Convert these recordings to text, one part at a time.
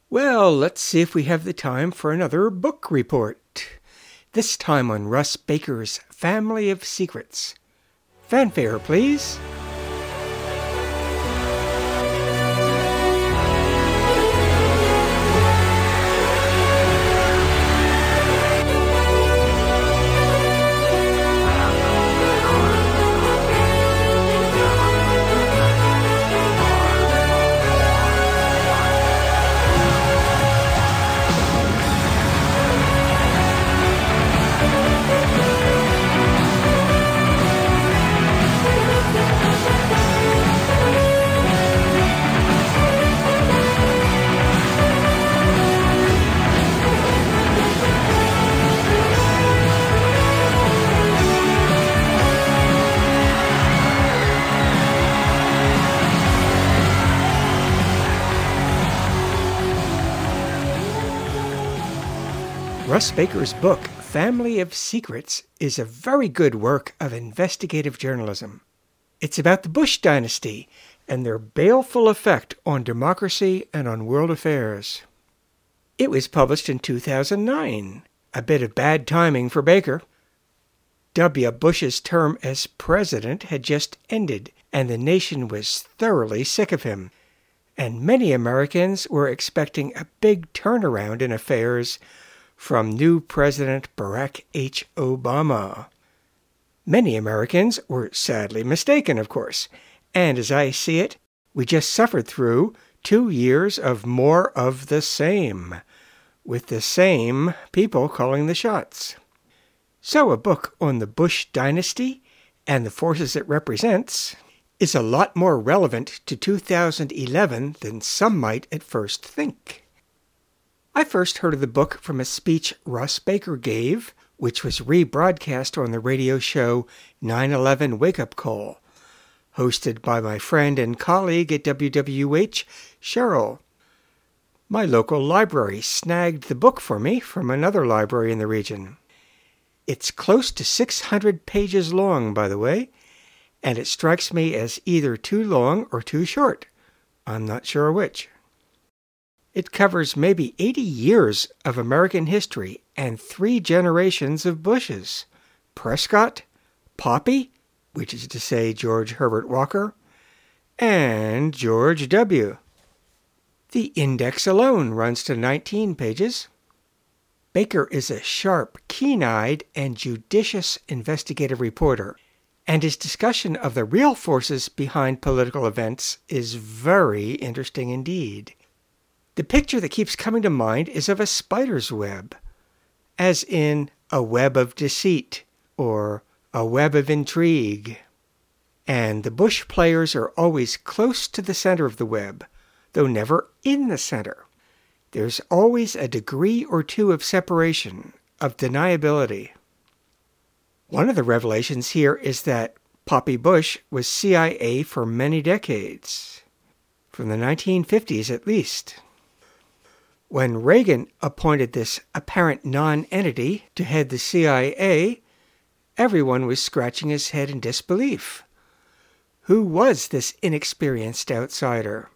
Well, let's see if we have the time for another book report. This time on Russ Baker's Family of Secrets. Fanfare, please. Russ Baker's book, Family of Secrets, is a very good work of investigative journalism. It's about the Bush dynasty and their baleful effect on democracy and on world affairs. It was published in 2009, a bit of bad timing for Baker. W. Bush's term as president had just ended, and the nation was thoroughly sick of him. And many Americans were expecting a big turnaround in affairs from new President Barack H. Obama. Many Americans were sadly mistaken, of course, and as I see it, we just suffered through 2 years of more of the same, with the same people calling the shots. So a book on the Bush dynasty and the forces it represents is a lot more relevant to 2011 than some might at first think. I first heard of the book from a speech Russ Baker gave, which was rebroadcast on the radio show 9/11 Wake Up Call, hosted by my friend and colleague at WWH, Cheryl. My local library snagged the book for me from another library in the region. It's close to 600 pages long, by the way, and it strikes me as either too long or too short. I'm not sure which. It covers maybe 80 years of American history and 3 generations of Bushes: Prescott, Poppy, which is to say George Herbert Walker, and George W. The index alone runs to 19 pages. Baker is a sharp, keen-eyed, and judicious investigative reporter, and his discussion of the real forces behind political events is very interesting indeed. The picture that keeps coming to mind is of a spider's web, as in a web of deceit or a web of intrigue. And the Bush players are always close to the center of the web, though never in the center. There's always a degree or two of separation, of deniability. One of the revelations here is that Poppy Bush was CIA for many decades, from the 1950s at least. When Reagan appointed this apparent non-entity to head the CIA, everyone was scratching his head in disbelief. Who was this inexperienced outsider?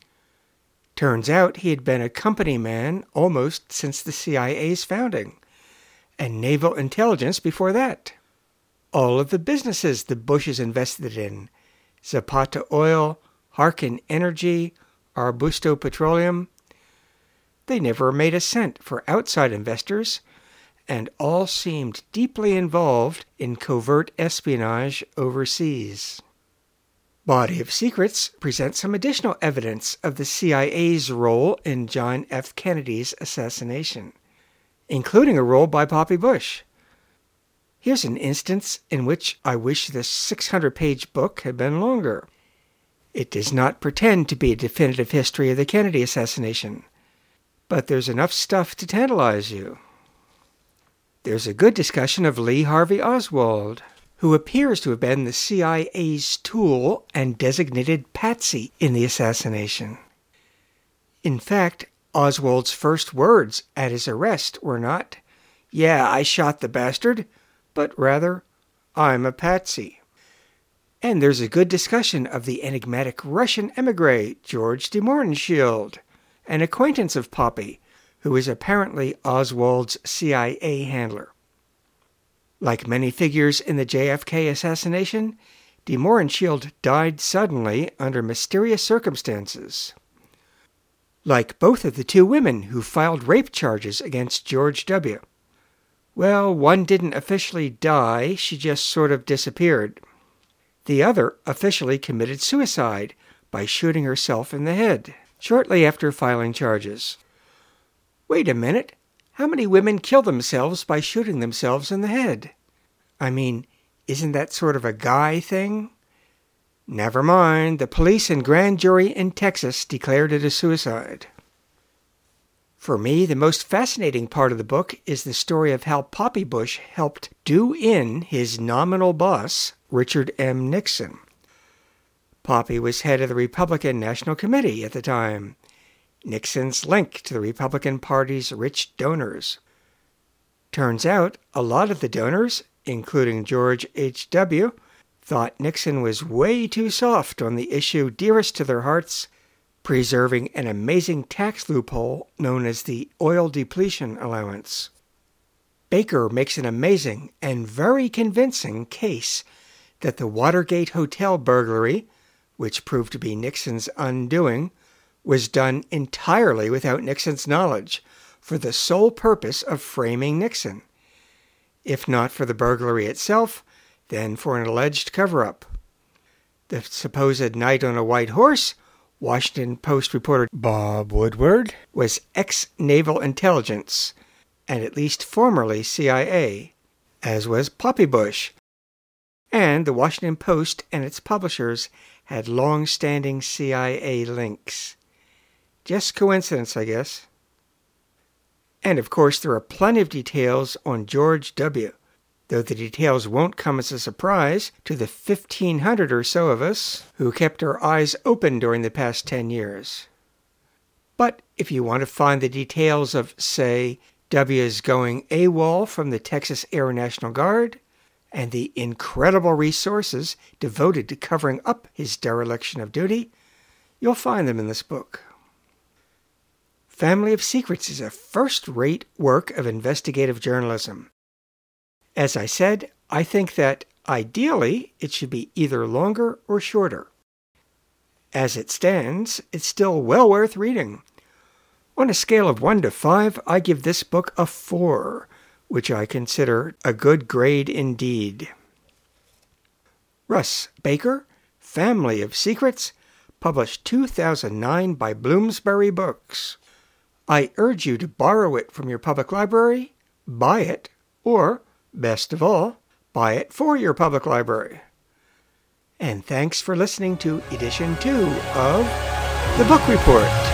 Turns out he had been a company man almost since the CIA's founding, and naval intelligence before that. All of the businesses the Bushes invested in, Zapata Oil, Harkin Energy, Arbusto Petroleum, they never made a cent for outside investors, and all seemed deeply involved in covert espionage overseas. Body of Secrets presents some additional evidence of the CIA's role in John F. Kennedy's assassination, including a role by Poppy Bush. Here's an instance in which I wish this 600-page book had been longer. It does not pretend to be a definitive history of the Kennedy assassination, but there's enough stuff to tantalize you. There's a good discussion of Lee Harvey Oswald, who appears to have been the CIA's tool and designated patsy in the assassination. In fact, Oswald's first words at his arrest were not, "Yeah, I shot the bastard," but rather, "I'm a patsy." And there's a good discussion of the enigmatic Russian emigre, George de Mohrenschildt, an acquaintance of Poppy, who was apparently Oswald's CIA handler. Like many figures in the JFK assassination, De Mohrenschildt died suddenly under mysterious circumstances. Like both of the two women who filed rape charges against George W. Well, one didn't officially die, she just sort of disappeared. The other officially committed suicide by shooting herself in the head, shortly after filing charges. Wait a minute, how many women kill themselves by shooting themselves in the head? I mean, isn't that sort of a guy thing? Never mind, the police and grand jury in Texas declared it a suicide. For me, the most fascinating part of the book is the story of how Poppy Bush helped do in his nominal boss, Richard M. Nixon. Poppy was head of the Republican National Committee at the time, Nixon's link to the Republican Party's rich donors. Turns out, a lot of the donors, including George H.W., thought Nixon was way too soft on the issue dearest to their hearts, preserving an amazing tax loophole known as the oil depletion allowance. Baker makes an amazing and very convincing case that the Watergate Hotel burglary, which proved to be Nixon's undoing, was done entirely without Nixon's knowledge, for the sole purpose of framing Nixon. If not for the burglary itself, then for an alleged cover-up. The supposed knight on a white horse, Washington Post reporter Bob Woodward, was ex-Naval Intelligence, and at least formerly CIA, as was Poppy Bush. And the Washington Post and its publishers had long-standing CIA links. Just coincidence, I guess. And of course, there are plenty of details on George W., though the details won't come as a surprise to the 1,500 or so of us who kept our eyes open during the past 10 years. But if you want to find the details of, say, W's going AWOL from the Texas Air National Guard, and the incredible resources devoted to covering up his dereliction of duty, you'll find them in this book. Family of Secrets is a first-rate work of investigative journalism. As I said, I think that, ideally, it should be either longer or shorter. As it stands, it's still well worth reading. On a scale of 1 to 5, I give this book a 4, which I consider a good grade indeed. Russ Baker, Family of Secrets, published 2009 by Bloomsbury Books. I urge you to borrow it from your public library, buy it, or, best of all, buy it for your public library. And thanks for listening to Edition 2 of The Book Report.